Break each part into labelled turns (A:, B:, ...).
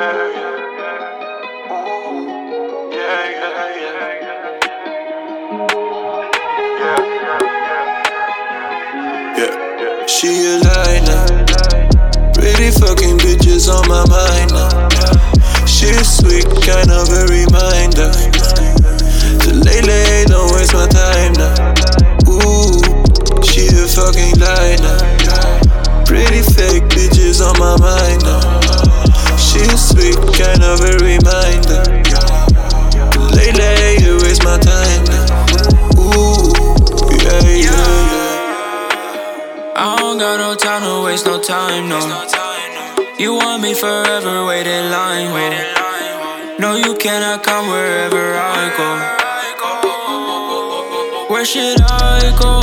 A: She a lie now. Pretty fucking bitches on my mind now. She's sweet, kind of a reminder to lay, don't waste my time now. Ooh, she a fucking lie now. Pretty fake bitches on my mind now. She's sweet, kind of a reminder to lay, you waste my time now. Ooh, yeah.
B: I don't got no time to waste no time, no. You want me forever, wait in line, no, you cannot come wherever I go. Where should I go?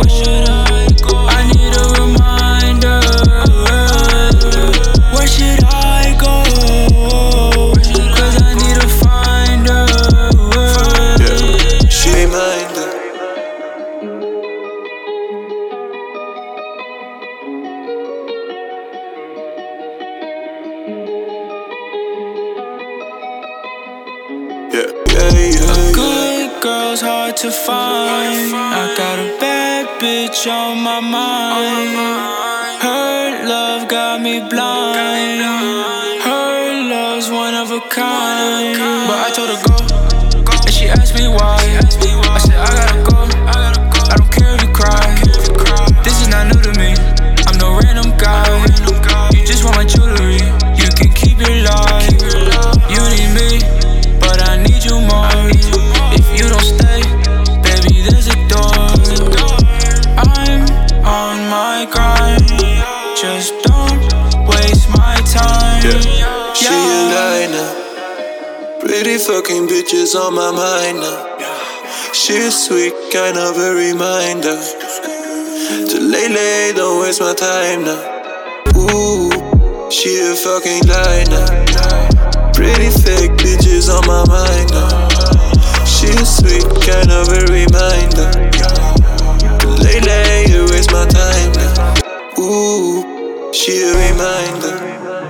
B: I need a reminder. Where should I go? Cause I need to find her.
A: Yeah, she reminder.
B: A good girl's hard to find. I got a bad bitch on my mind. Her love got me blind. Her love's one of a kind. But I told her go, and she asked me why. I said I gotta go. I don't care if you cry. This is not new to me. I'm no random guy. You just want my jewelry. You can keep your life. You need me, but I need you more. If you don't stay, baby, there's a door. I'm on my grind. Just don't waste my time.
A: She a lie now. Pretty fucking bitches on my mind now. She's sweet, kind of a reminder to lay, don't waste my time now. Ooh, she a fucking lie now. Pretty fake bitches on my mind now. She's sweet, kind of a reminder to lay, you waste my time now. Ooh, she a reminder.